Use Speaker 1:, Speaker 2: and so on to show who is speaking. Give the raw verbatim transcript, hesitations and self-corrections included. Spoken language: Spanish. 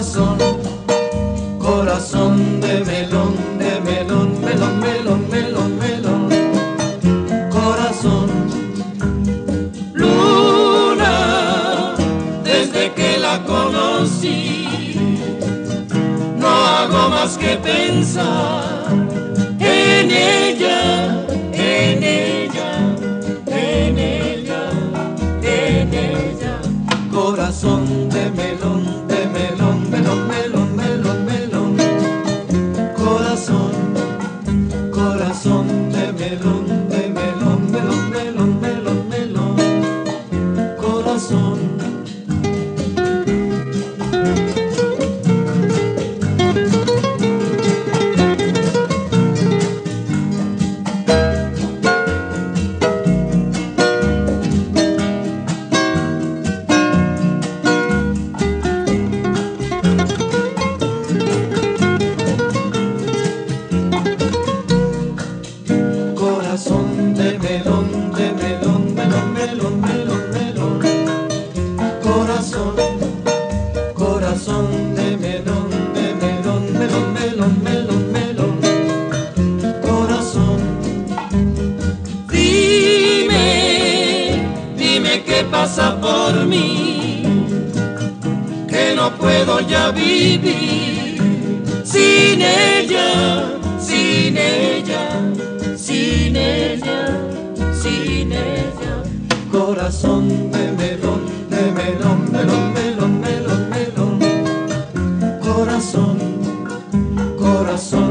Speaker 1: corazón, corazón de melón, de melón, melón, melón, melón, melón, corazón. Luna, desde que la conocí, no hago más que pensar en ella, en ella, en ella, en ella. Corazón de melón, de melón, melón, melón, melón, melón. Corazón, corazón de melón, de melón, melón, melón, melón, melón. Corazón. Corazón de melón, de melón, melón, melón, melón, melón. Corazón, corazón de melón, de melón, melón, melón, melón, melón. Corazón. Dime, dime qué pasa por mí, que no puedo ya vivir sin ella, sin ella, sin ella, sin ella. Corazón de melón, de melón, melón, melón, melón, melón. Corazón, corazón.